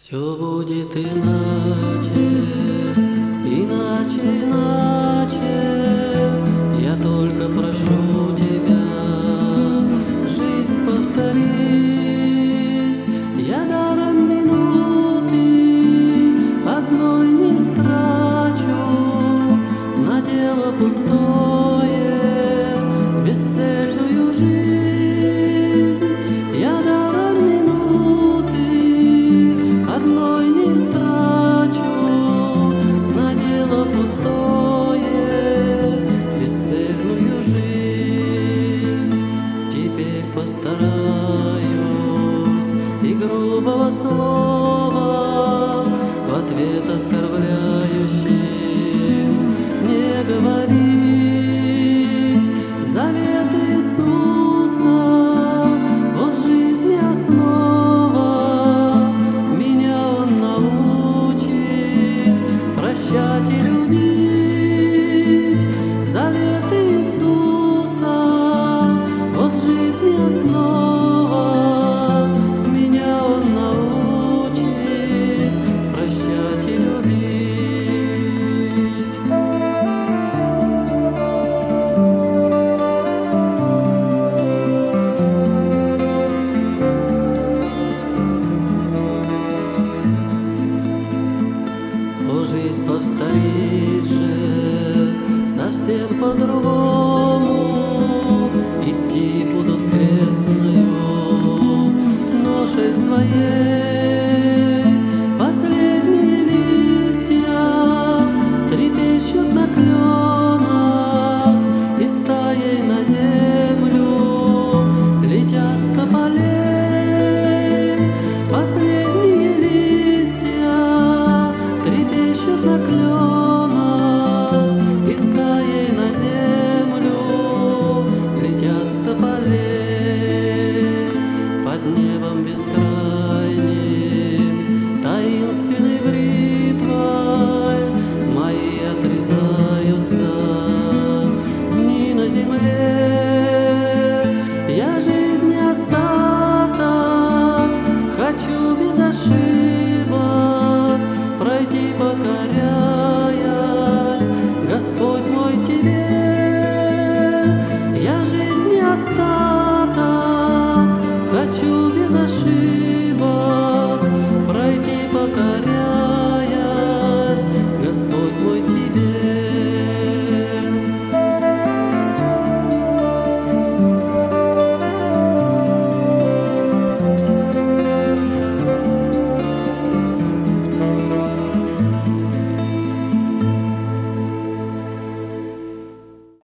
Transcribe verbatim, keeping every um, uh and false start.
Все будет иначе, иначе, иначе. Я только прошу тебя, жизнь повторись. Я даром минуты одной не страчу на дело пустое, бесцельную жизнь. Я даром минуты одной не страчу на дело пустое, бесцельную жизнь. Теперь постараюсь и грубого слова в ответ оскорбляющим не говорить. Завет Иисуса, вот жизни основа, меня Он научит прощать и любить. Завет Иисуса, вот жизни основа, меня Он научит прощать и любить. О, жизнь, повторись же совсем по-другому. Идти буду с крестною ношей своей. Последние листья трепещут на кленах и стаей на землю летят с тополей. Последние листья трепещут на кленах и стаей на землю летят с тополей. Под небом бескрайним таинственной бритвой мои отрезаются дни на земле. Я жизни остаток хочу без ошибок пройти, пока